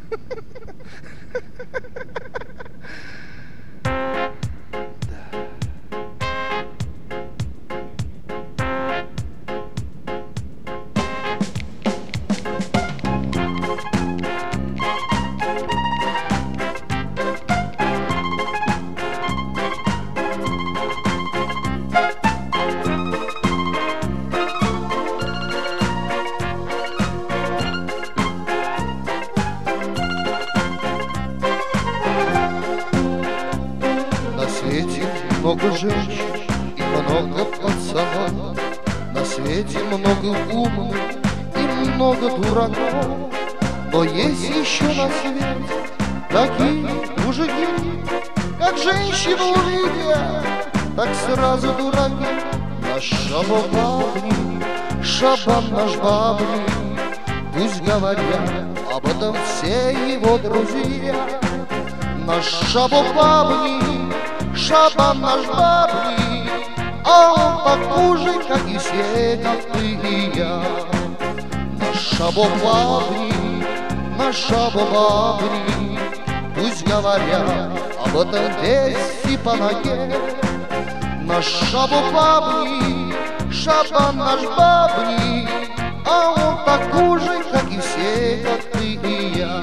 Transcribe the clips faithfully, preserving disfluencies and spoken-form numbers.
Много женщин и много пацанов, на свете много умных и много дураков. Но есть еще на свете такие мужики, как женщину увидят, так сразу дураки. Наш шабабабник, шабан наш бабник, пусть говорят об этом все его друзья. Наш шабабабник, шабан наш бабник, а он такой же, как и все, как ты и я. Наш шабабабник, наш шабабабник, пусть говорят об этом весь и по ноге. Наш шабабабник, шабан наш бабник, а он такой же, как и все, как ты и я.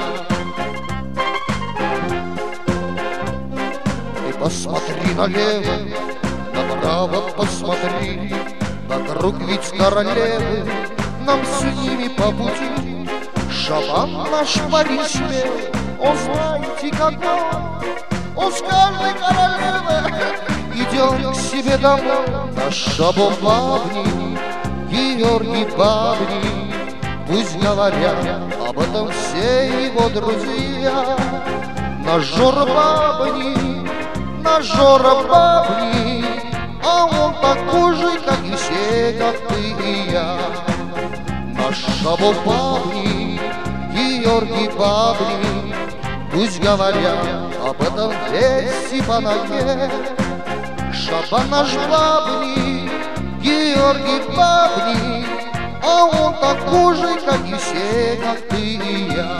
Посмотри налево, направо посмотри, вокруг ведь королевы, нам с ними по пути. Шабан наш парень смелый, он знаете какой, он с каждой королевы идет к себе домой. Наш шабабабник, Георгий Бабник, пусть говорят об этом все его друзья. Наш Жора Бабник, наш Жора Бабник, а он такой же, как и все, как ты и я. Наш шабабабник, Георгий Бабник, пусть говорят об этом весь и по ноге. Шабан наш бабник, Георгий Бабник, а он такой же, как и все, как ты и я.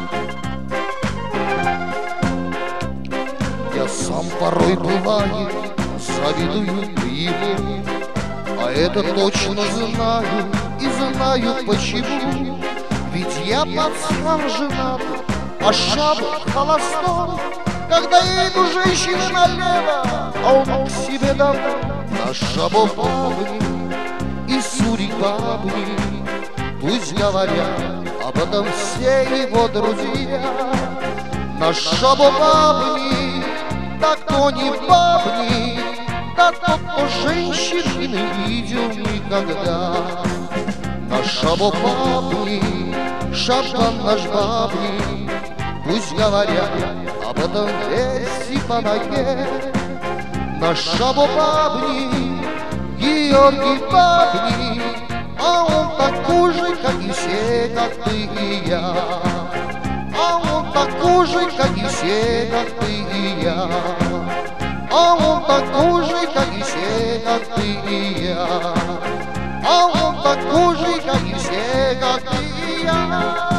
Я сам порой бывает, завидую ему, а это точно знаю и знаю почему. Ведь я пацан женат, а шаб холостой. Когда иду женщины налево, а он к себе домой. Наш шабабабник и сурик бабник, пусть говорят об этом все его друзья. Наш шабабабник, да кто не бабник, да тот, кто женщин не видел никогда. Наш шабабабник, шабан наш бабник, пусть говорят об этом весь и по ноге. Наш шабабабник, Георгий Бабник, а он такой же, как и все, как ты и я. А он такой же, как и все, как ты и я. А он такой же, как и все, как ты и я. А он такой же, как и все, как ты и я.